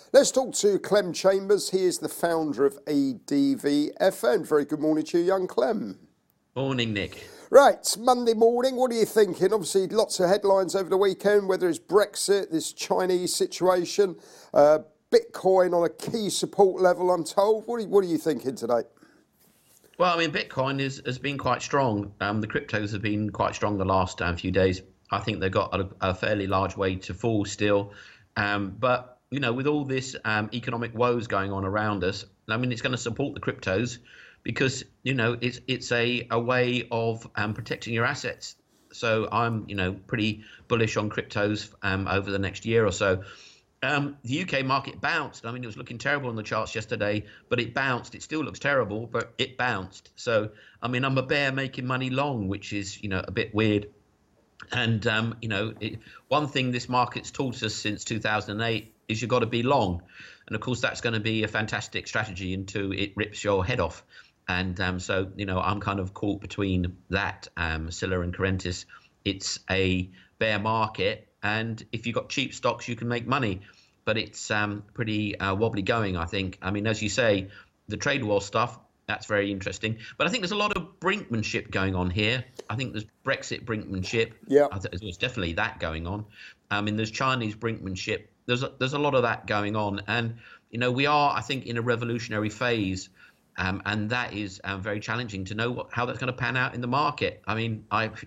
Let's talk to Clem Chambers. He is the founder of ADVFN. Very good morning to you, young Clem. Morning, Nick. Right, Monday morning, what are you thinking? Obviously, lots of headlines over the weekend, whether it's Brexit, this Chinese situation, Bitcoin on a key support level, I'm told. What are you thinking today? Well, I mean, Bitcoin has been quite strong. The cryptos have been quite strong the last few days. I think they've got a fairly large way to fall still. But with all this economic woes going on around us, I mean, it's going to support the cryptos because, it's a way of protecting your assets. So I'm, pretty bullish on cryptos over the next year or so. The UK market bounced. I mean, it was looking terrible on the charts yesterday, but it bounced. It still looks terrible, but it bounced. So, I mean, I'm a bear making money long, which is, a bit weird. And, one thing this market's taught us since 2008 is you've got to be long. And of course, that's going to be a fantastic strategy until it rips your head off. And so, I'm kind of caught between that, Scylla and Currentis. It's a bear market. And if you've got cheap stocks, you can make money. But it's pretty wobbly going, I think. I mean, as you say, the trade war stuff, that's very interesting. But I think there's a lot of brinkmanship going on here. I think there's Brexit brinkmanship. Yeah, there's definitely that going on. I mean, there's Chinese brinkmanship. There's a lot of that going on. And, we are, I think, in a revolutionary phase. And that is very challenging to know how that's going to pan out in the market. I mean,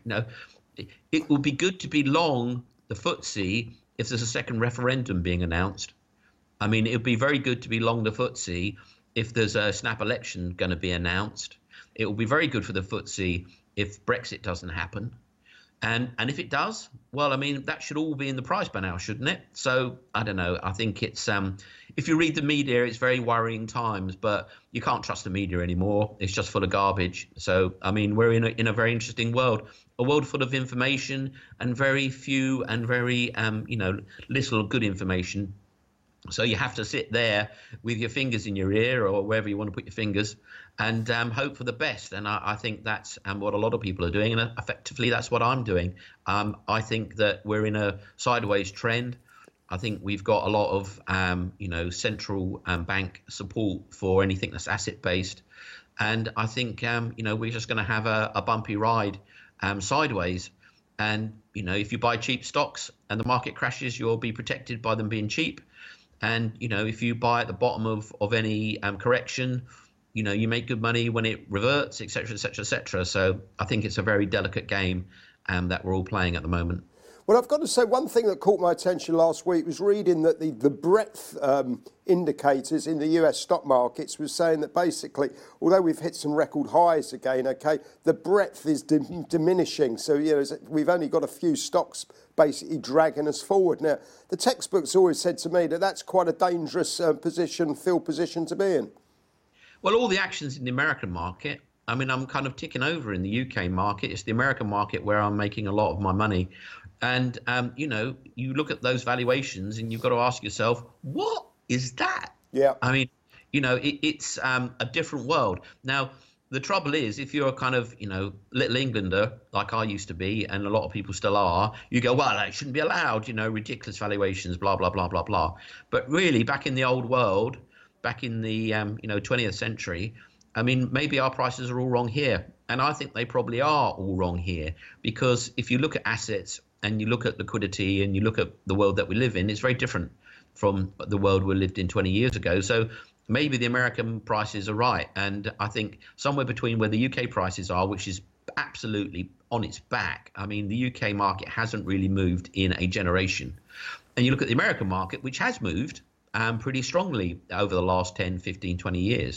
it will be good to be long the FTSE if there's a second referendum being announced. I mean, it would be very good to be long the FTSE if there's a snap election going to be announced. It will be very good for the FTSE if Brexit doesn't happen. And if it does, well, I mean, that should all be in the price by now, shouldn't it? So I don't know. I think it's if you read the media, it's very worrying times, but you can't trust the media anymore. It's just full of garbage. So, I mean, we're in a very interesting world, a world full of information and very few and very, little good information. So you have to sit there with your fingers in your ear or wherever you want to put your fingers and hope for the best. And I think that's what a lot of people are doing. And effectively, that's what I'm doing. I think that we're in a sideways trend. I think we've got a lot of, central bank support for anything that's asset based. And I think, we're just going to have a bumpy ride sideways. And, if you buy cheap stocks and the market crashes, you'll be protected by them being cheap. And, if you buy at the bottom of any correction, you make good money when it reverts, et cetera, et cetera, et cetera. So I think it's a very delicate game that we're all playing at the moment. Well, I've got to say, one thing that caught my attention last week was reading that the breadth indicators in the US stock markets was saying that basically, although we've hit some record highs again, the breadth is diminishing. So, we've only got a few stocks basically dragging us forward. Now, the textbooks always said to me that that's quite a dangerous position to be in. Well, all the actions in the American market, I mean, I'm kind of ticking over in the UK market. It's the American market where I'm making a lot of my money. And, you look at those valuations and you've got to ask yourself, what is that? Yeah. I mean, it's a different world. Now, the trouble is, if you're a kind of, little Englander, like I used to be, and a lot of people still are, you go, well, it shouldn't be allowed, ridiculous valuations, blah, blah, blah, blah, blah. But really, back in the old world, back in the, 20th century, I mean, maybe our prices are all wrong here. And I think they probably are all wrong here. Because if you look at assets and you look at liquidity and you look at the world that we live in, it's very different from the world we lived in 20 years ago. So maybe the American prices are right. And I think somewhere between where the UK prices are, which is absolutely on its back. I mean, the UK market hasn't really moved in a generation. And you look at the American market, which has moved pretty strongly over the last 10, 15, 20 years,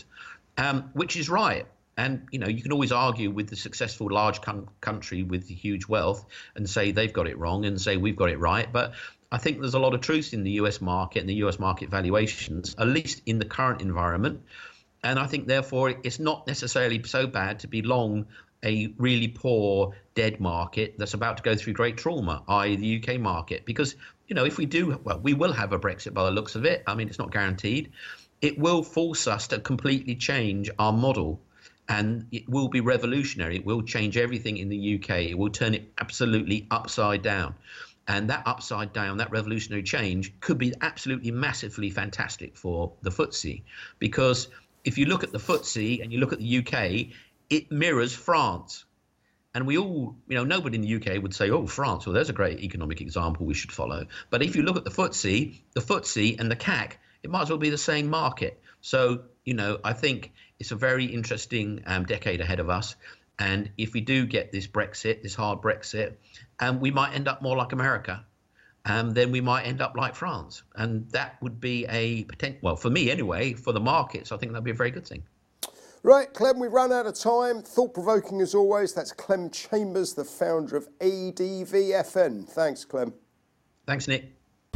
which is right. And, you can always argue with the successful large country with huge wealth and say they've got it wrong and say we've got it right. But I think there's a lot of truth in the US market and the US market valuations, at least in the current environment. And I think, therefore, it's not necessarily so bad to be long a really poor dead market that's about to go through great trauma, i.e. the UK market. Because, if we do, well, we will have a Brexit by the looks of it. I mean, it's not guaranteed. It will force us to completely change our model. And it will be revolutionary. It will change everything in the UK. It will turn it absolutely upside down. And that upside down, that revolutionary change could be absolutely massively fantastic for the FTSE. Because if you look at the FTSE and you look at the UK, it mirrors France. And we all, nobody in the UK would say, oh, France, well, there's a great economic example we should follow. But if you look at the FTSE and the CAC, it might as well be the same market. So, I think it's a very interesting decade ahead of us. And if we do get this Brexit, this hard Brexit, we might end up more like America. Then we might end up like France. And that would be a potential, well, for me anyway, for the markets, I think that'd be a very good thing. Right, Clem, we've run out of time. Thought-provoking as always. That's Clem Chambers, the founder of ADVFN. Thanks, Clem. Thanks, Nick.